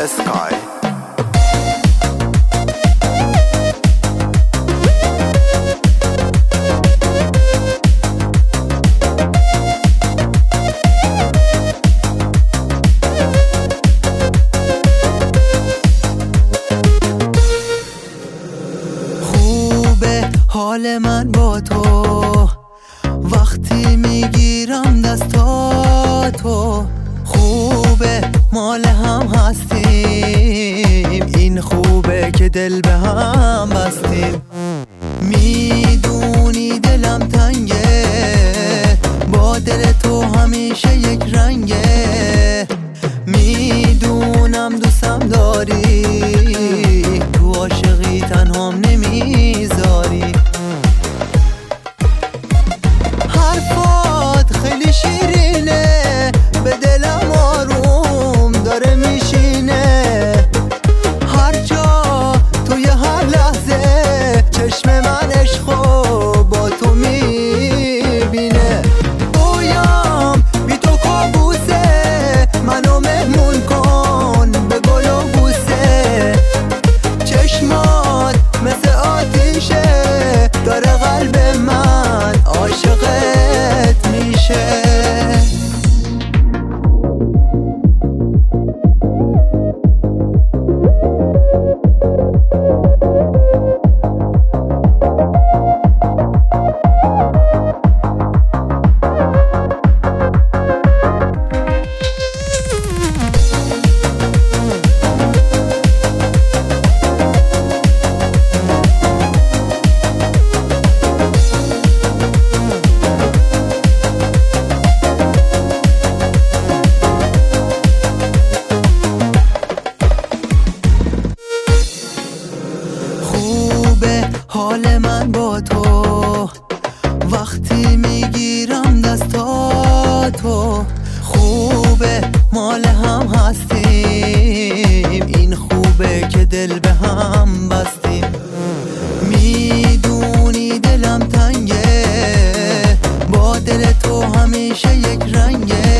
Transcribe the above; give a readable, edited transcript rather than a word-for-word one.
اسکای. خوبه حال من با تو وقتی میگیرم دستاتو، خوبه مال هم هستیم، این خوبه که دل به هم بستیم. میدونی دلم تنگه، با دل تو همیشه یک رنگه، میدونم دوستم داری، تو عاشقی تنهام نمیذاری. حرفات خیلی شیرینه، به دلم آروم داره میشینه، هر جا توی هر لحظه چشم من عشقو با تو میبینه. رویام بی تو کابوسه، منو مهمون کن به گل و بوسه، چشمات مثل آتیشه، داره قلب من عاشقت میشه. حال من با تو وقتی میگیرم دستاتو، خوبه مال هم هستیم، این خوبه که دل به هم بستیم. میدونی دلم تنگه، با دل تو همیشه یک رنگه،